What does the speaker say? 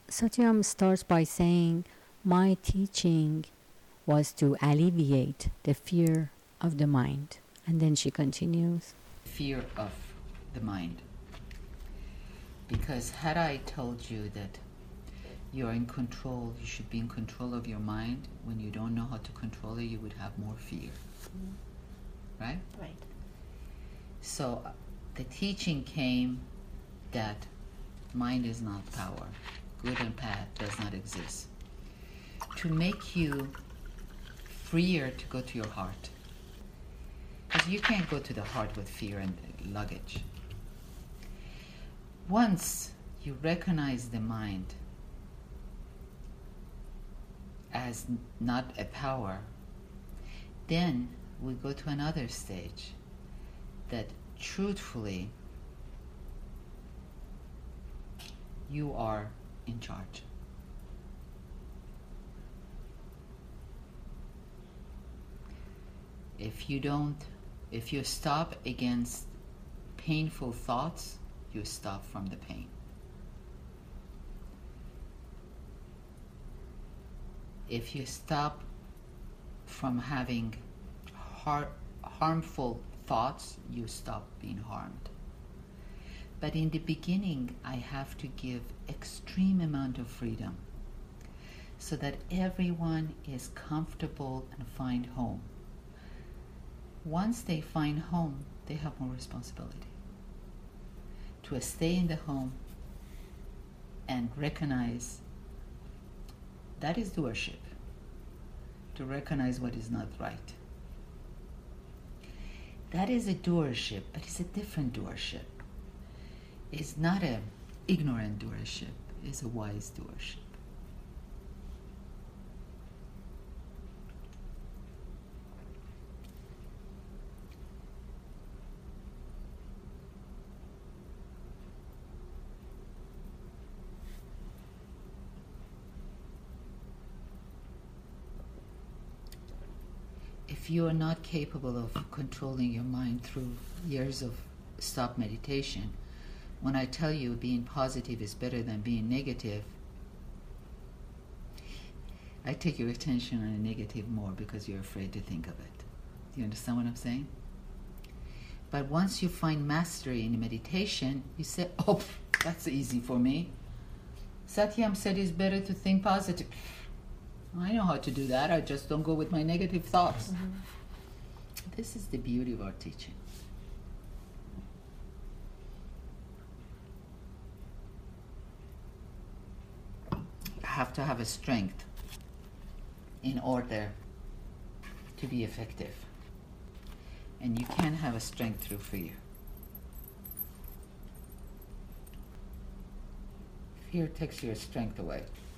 Satyam starts by saying, my teaching was to alleviate the fear of the mind. And then she continues. Fear of the mind. Because had I told you that you're in control, you should be in control of your mind, when you don't know how to control it, you would have more fear. Right? Right. So the teaching came that mind is not power. Good and bad does not exist. To make you freer to go to your heart. Because you can't go to the heart with fear and luggage. Once you recognize the mind as not a power, then we go to another stage that truthfully you are in charge. If you stop against painful thoughts, you stop from the pain. If you stop from having harmful thoughts, you stop being harmed. But in the beginning, I have to give extreme amount of freedom so that everyone is comfortable and find home. Once they find home, they have more responsibility to stay in the home and recognize that is doership, to recognize what is not right. That is a doership, but it's a different doership. It's not an ignorant doership, it's a wise doership. If you are not capable of controlling your mind through years of stop meditation, when I tell you being positive is better than being negative, I take your attention on a negative more because you're afraid to think of it. Do you understand what I'm saying? But once you find mastery in meditation, you say, oh, that's easy for me. Satyam said it's better to think positive. I know how to do that. I just don't go with my negative thoughts. Mm-hmm. This is the beauty of our teaching. I have to have a strength in order to be effective. And you can't have a strength through fear. Fear takes your strength away.